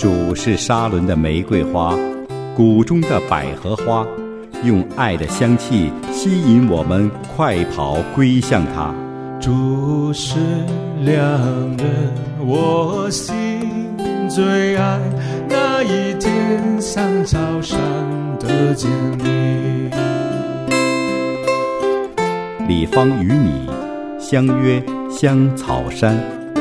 主是沙伦的玫瑰花，谷中的百合花，用爱的香气吸引我们快跑归向他。 主是良人，我心最爱，那一天像草上的坚立。 李芳与你相约香草山。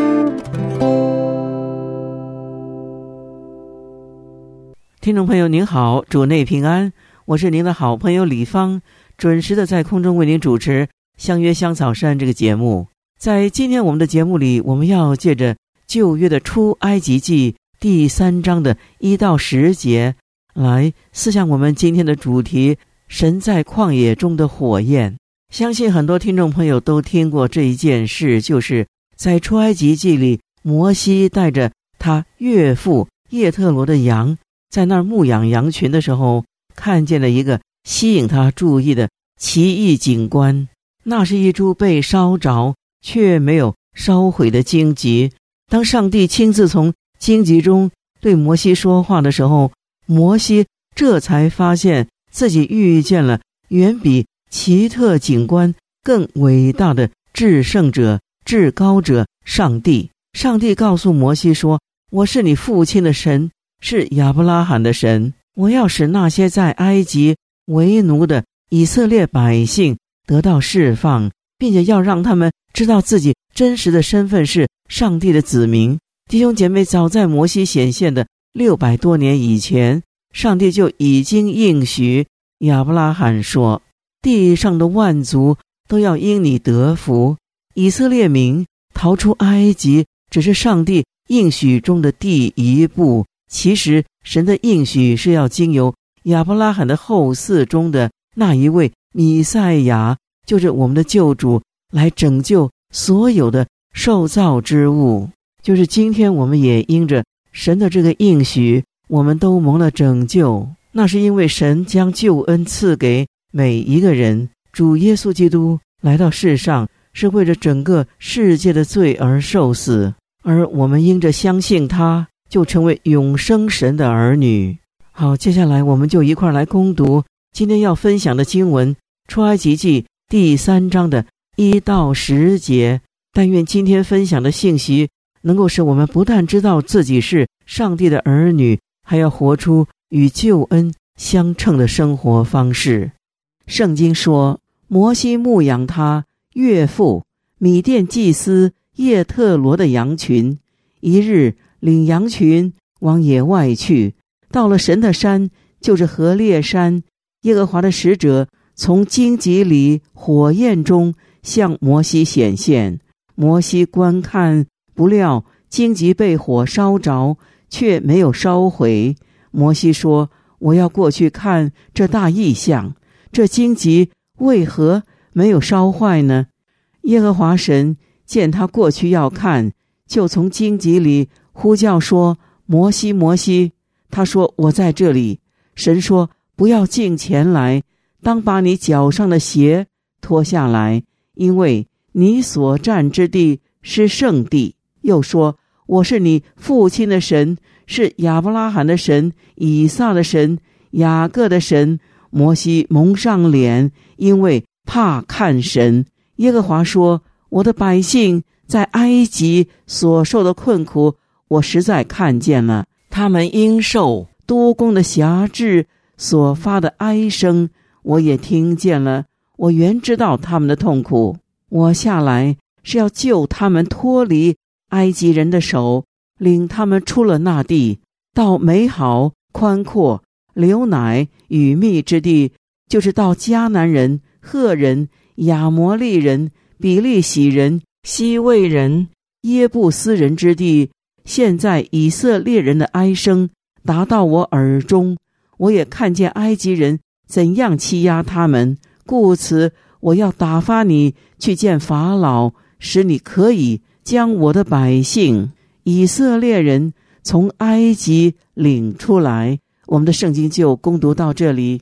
听众朋友您好，主内平安，我是您的好朋友李芳，准时的在空中为您主持相约香草山这个节目。在今天我们的节目里，我们要借着旧约的出埃及记第3章的1到10节来思想我们今天的主题，神在旷野中的火焰。相信很多听众朋友都听过这一件事，就是在出埃及记里，摩西带着他岳父叶特罗的羊在那儿牧养羊群的时候，看见了一个吸引他注意的奇异景观，那是一株被烧着却没有烧毁的荆棘。当上帝亲自从荆棘中对摩西说话的时候，摩西这才发现自己遇见了远比奇特景观更伟大的至圣者、至高者上帝。上帝告诉摩西说，我是你父亲的神，是亚伯拉罕的神，我要使那些在埃及为奴的以色列百姓得到释放，并且要让他们知道自己真实的身份是上帝的子民。弟兄姐妹，早在摩西显现的600多年以前，上帝就已经应许亚伯拉罕说，地上的万族都要因你得福。以色列民逃出埃及只是上帝应许中的第一步，其实神的应许是要经由亚伯拉罕的后嗣中的那一位弥赛亚，就是我们的救主，来拯救所有的受造之物。就是今天我们也因着神的这个应许，我们都蒙了拯救，那是因为神将救恩赐给每一个人。主耶稣基督来到世上，是为了整个世界的罪而受死，而我们因着相信他，就成为永生神的儿女。好，接下来我们就一块来攻读今天要分享的经文，出埃及记第3章的1到10节。但愿今天分享的信息能够使我们不但知道自己是上帝的儿女，还要活出与救恩相称的生活方式。圣经说，摩西牧养他岳父米甸祭司叶特罗的羊群，一日领羊群往野外去，到了神的山，就是何烈山，耶和华的使者从荆棘里火焰中向摩西显现。摩西观看，不料荆棘被火烧着，却没有烧毁。摩西说，我要过去看这大异象，这荆棘为何没有烧坏呢？耶和华神见他过去要看，就从荆棘里呼叫说，摩西，摩西。他说，我在这里。神说，不要近前来，当把你脚上的鞋脱下来，因为你所站之地是圣地。又说，我是你父亲的神，是亚伯拉罕的神，以撒的神，雅各的神。摩西蒙上脸，因为怕看神。耶和华说，我的百姓在埃及所受的困苦，我实在看见了，他们因受多功的辖制所发的哀声，我也听见了。我原知道他们的痛苦，我下来是要救他们脱离埃及人的手，领他们出了那地，到美好宽阔流奶与蜜之地，就是到迦南人、赫人、亚摩利人、比利洗人、西魏人、耶布斯人之地。现在以色列人的哀声达到我耳中，我也看见埃及人怎样欺压他们，故此我要打发你去见法老，使你可以将我的百姓以色列人从埃及领出来。我们的圣经就攻读到这里。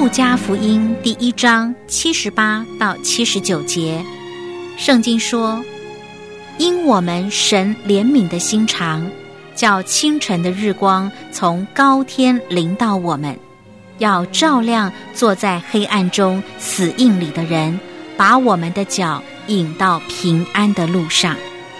加福音第1章78到79节，圣经说：因我们神怜悯的心肠，叫清晨的日光从高天临到我们，要照亮坐在黑暗中死荫里的人，把我们的脚引到平安的路上。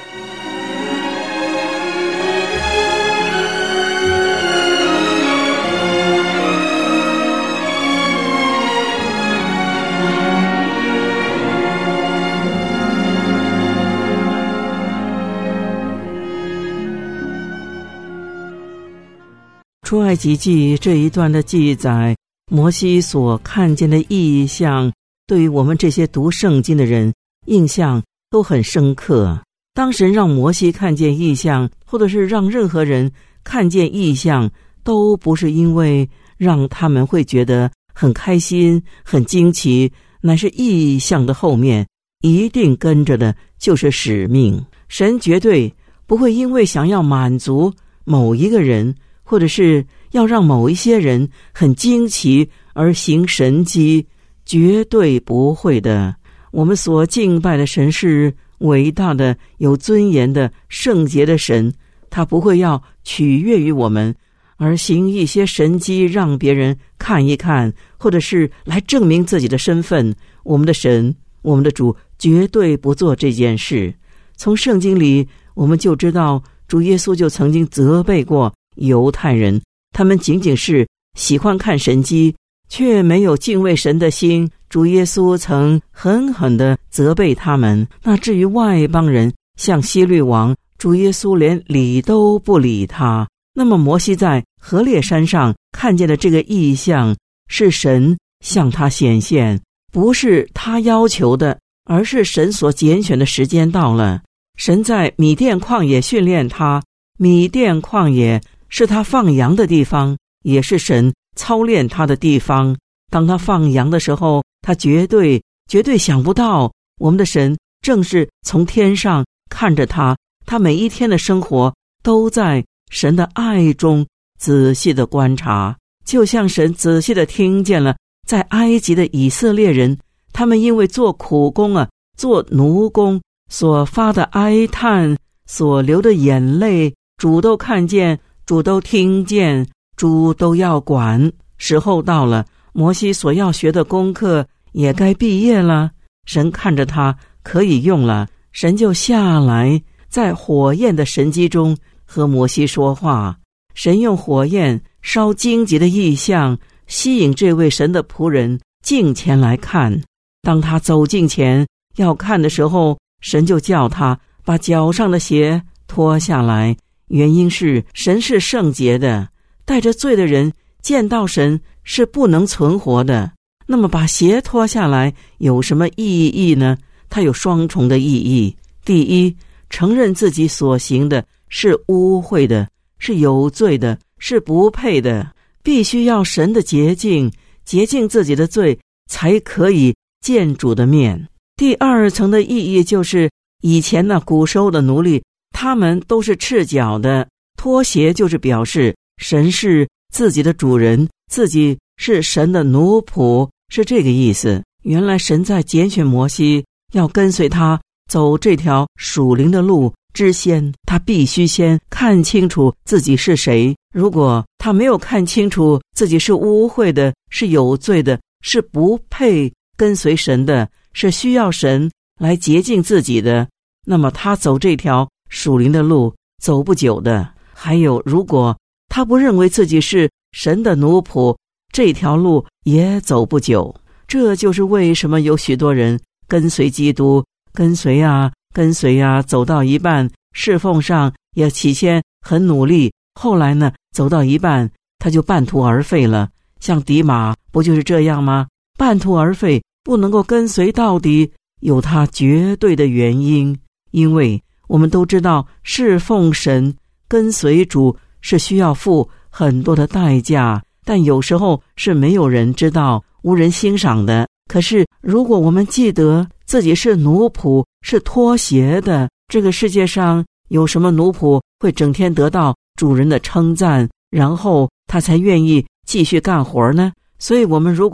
出埃及记这一段的记载，摩西所看见的异象，对于我们这些读圣经的人印象都很深刻。当神让摩西看见异象，或者是让任何人看见异象，都不是因为让他们会觉得很开心很惊奇，乃是异象的后面一定跟着的就是使命。神绝对不会因为想要满足某一个人，或者是要让某一些人很惊奇而行神迹，绝对不会的。我们所敬拜的神是伟大的、有尊严的、圣洁的神，他不会要取悦于我们而行一些神迹让别人看一看，或者是来证明自己的身份。我们的神，我们的主绝对不做这件事。从圣经里我们就知道，主耶稣就曾经责备过犹太人，他们仅仅是喜欢看神迹，却没有敬畏神的心。主耶稣曾狠狠地责备他们。那至于外邦人，像希律王，主耶稣连理都不理他。那么摩西在何烈山上看见的这个异象，是神向他显现，不是他要求的，而是神所拣选的时间到了。神在米甸旷野训练他，米甸旷野是他放羊的地方，也是神操练他的地方。当他放羊的时候，他绝对想不到，我们的神正是从天上看着他，他每一天的生活都在神的爱中仔细的观察。就像神仔细的听见了在埃及的以色列人，他们因为做苦工做奴工所发的哀叹，所流的眼泪，主都看见，主都听见，主都要管。时候到了，摩西所要学的功课也该毕业了，神看着他可以用了，神就下来，在火焰的神迹中和摩西说话。神用火焰烧荆棘的异象吸引这位神的仆人近前来看。当他走近前要看的时候，神就叫他把脚上的鞋脱下来。原因是神是圣洁的，带着罪的人见到神是不能存活的。那么把鞋脱下来有什么意义呢？它有双重的意义。第一，承认自己所行的是污秽的，是有罪的，是不配的，必须要神的洁净，洁净自己的罪，才可以见主的面。第二层的意义就是，以前古时候的奴隶，他们都是赤脚的，脱鞋就是表示神是自己的主人，自己是神的奴仆，是这个意思。原来神在拣选摩西要跟随他走这条属灵的路之先，他必须先看清楚自己是谁。如果他没有看清楚自己是污秽的，是有罪的，是不配跟随神的，是需要神来洁净自己的，那么他走这条属灵的路走不久的。还有，如果他不认为自己是神的奴仆，这条路也走不久。这就是为什么有许多人跟随基督，跟随走到一半，侍奉上也起先很努力，后来呢，走到一半他就半途而废了。像迪马不就是这样吗？半途而废，不能够跟随到底，有他绝对的原因。因为我们都知道，侍奉神跟随主是需要付很多的代价，但有时候是没有人知道，无人欣赏的。可是如果我们记得自己是奴仆，是脱鞋的，这个世界上有什么奴仆会整天得到主人的称赞，然后他才愿意继续干活呢？所以我们如果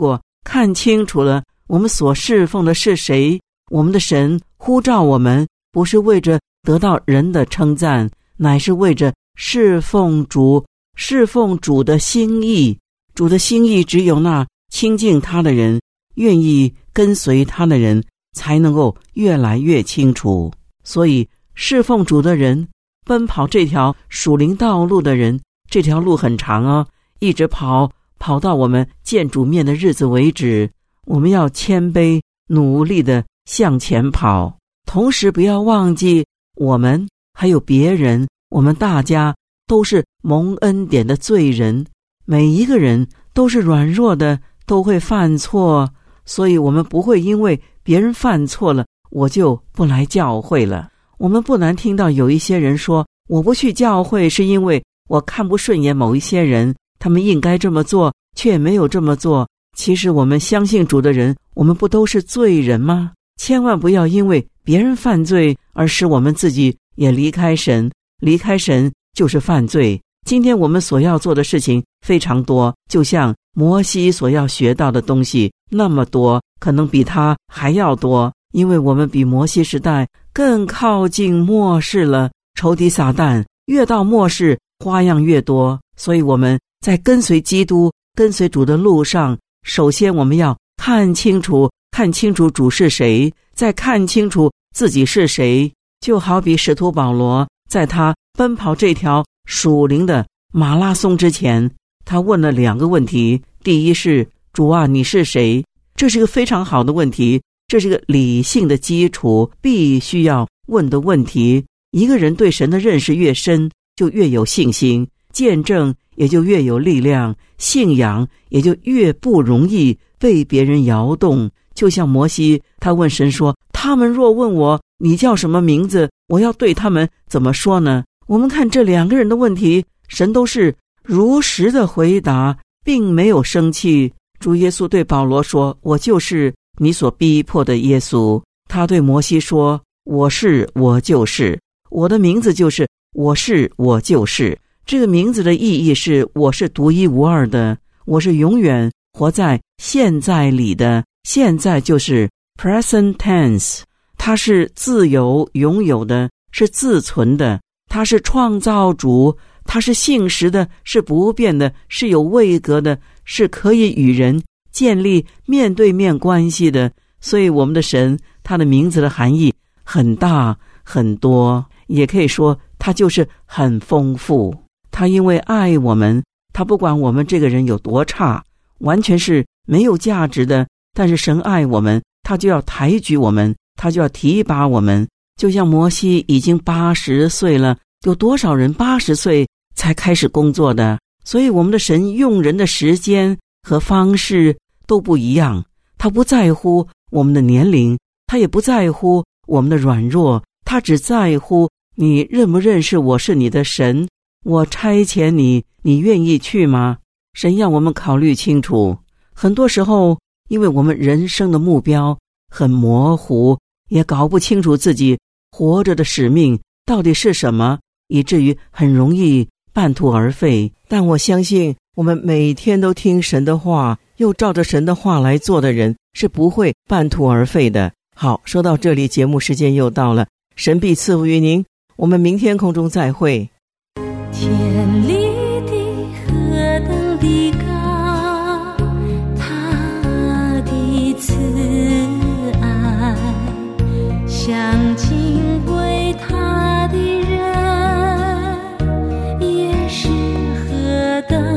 看清楚了我们所侍奉的是谁，我们的神呼召我们，不是为着得到人的称赞，乃是为着侍奉主，侍奉主的心意。主的心意只有那亲近他的人，愿意跟随他的人，才能够越来越清楚。所以侍奉主的人，奔跑这条属灵道路的人，这条路很长哦，一直跑到我们见主面的日子为止。我们要谦卑努力的向前跑，同时不要忘记我们还有别人，我们大家都是蒙恩典的罪人，每一个人都是软弱的，都会犯错，所以我们不会因为别人犯错了我就不来教会了。我们不难听到有一些人说，我不去教会是因为我看不顺眼某一些人，他们应该这么做却没有这么做。其实我们相信主的人，我们不都是罪人吗？千万不要因为别人犯罪而使我们自己也离开神，离开神就是犯罪。今天我们所要做的事情非常多，就像摩西所要学到的东西那么多，可能比他还要多，因为我们比摩西时代更靠近末世了。仇敌撒旦越到末世花样越多，所以我们在跟随基督跟随主的路上，首先我们要看清楚主是谁，再看清楚自己是谁。就好比使徒保罗在他奔跑这条属灵的马拉松之前，他问了2个问题。第一是，主啊，你是谁？这是个非常好的问题，这是个理性的基础，必须要问的问题。一个人对神的认识越深，就越有信心，见证也就越有力量，信仰也就越不容易被别人摇动。就像摩西，他问神说，他们若问我你叫什么名字，我要对他们怎么说呢？我们看这2个人的问题，神都是如实的回答，并没有生气。主耶稣对保罗说，我就是你所逼迫的耶稣。他对摩西说，我是我就是，我的名字就是我是我就是。这个名字的意义是，我是独一无二的，我是永远活在现在里的。现在就是 present tense， 它是自由拥有的，是自存的，它是创造主，它是信实的，是不变的，是有位格的，是可以与人建立面对面关系的。所以我们的神，他的名字的含义很大很多，也可以说他就是很丰富。他因为爱我们，他不管我们这个人有多差，完全是没有价值的，但是神爱我们，他就要抬举我们，他就要提拔我们。就像摩西已经80岁了，有多少人80岁才开始工作的？所以我们的神用人的时间和方式都不一样，他不在乎我们的年龄，他也不在乎我们的软弱，他只在乎你认不认识我是你的神，我差遣你，你愿意去吗？神要我们考虑清楚。很多时候因为我们人生的目标很模糊，也搞不清楚自己活着的使命到底是什么，以至于很容易半途而废。但我相信我们每天都听神的话，又照着神的话来做的人，是不会半途而废的。好，说到这里，节目时间又到了，神必赐福于您，我们明天空中再会。 天立地何等的高，他的慈爱向敬畏他的人也是何等